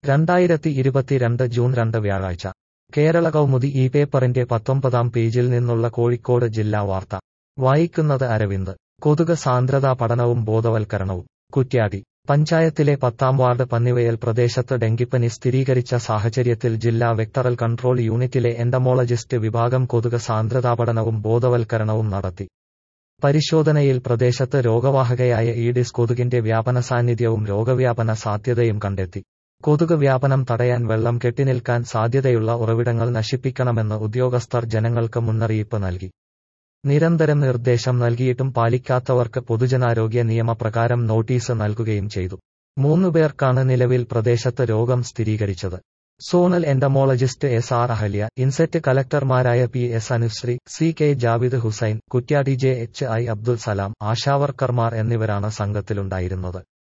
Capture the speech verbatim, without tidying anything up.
രണ്ടായിരത്തി ഇരുപത്തിരണ്ട് ജൂൺ രണ്ട് വ്യാഴാഴ്ച കേരള കൗമുദി ഈ പേപ്പറിന്റെ പത്തൊമ്പതാം പേജിൽ നിന്നുള്ള കോഴിക്കോട് ജില്ലാ വാർത്ത വായിക്കുന്നത് അരവിന്ദ്. കൊതുക് സാന്ദ്രതാ പഠനവും ബോധവൽക്കരണവും. കുറ്റ്യാടി പഞ്ചായത്തിലെ പത്താം വാർഡ് പന്നിവയൽ പ്രദേശത്ത് ഡെങ്കിപ്പനി സ്ഥിരീകരിച്ച സാഹചര്യത്തിൽ ജില്ലാ വെക്ടറൽ കൺട്രോൾ യൂണിറ്റിലെ എൻഡമോളജിസ്റ്റ് വിഭാഗം കൊതുക് സാന്ദ്രതാപഠനവും ബോധവൽക്കരണവും നടത്തി. പരിശോധനയിൽ പ്രദേശത്ത് രോഗവാഹകയായ ഈഡിസ് കൊതുകിന്റെ വ്യാപന സാന്നിധ്യവും രോഗവ്യാപന സാധ്യതയും കണ്ടെത്തി. കൊതുക് വ്യാപനം തടയാൻ വെള്ളം കെട്ടിനിൽക്കാൻ സാധ്യതയുള്ള ഉറവിടങ്ങൾ നശിപ്പിക്കണമെന്ന് ഉദ്യോഗസ്ഥർ ജനങ്ങൾക്ക് മുന്നറിയിപ്പ് നൽകി. നിരന്തരം നിർദ്ദേശം നൽകിയിട്ടും പാലിക്കാത്തവർക്ക് പൊതുജനാരോഗ്യ നിയമപ്രകാരം നോട്ടീസ് നൽകുകയും ചെയ്തു. മൂന്നുപേർക്കാണ് നിലവിൽ പ്രദേശത്ത് രോഗം സ്ഥിരീകരിച്ചത്. Zonal entomologist S R Ahalya, inset കലക്ടർമാരായ P S Anusree, C K Javid Hussain, Kuttiyadi J H I Abdul Salam, ആശാവർക്കർമാർ എന്നിവരാണ് സംഘത്തിലുണ്ടായിരുന്നത്.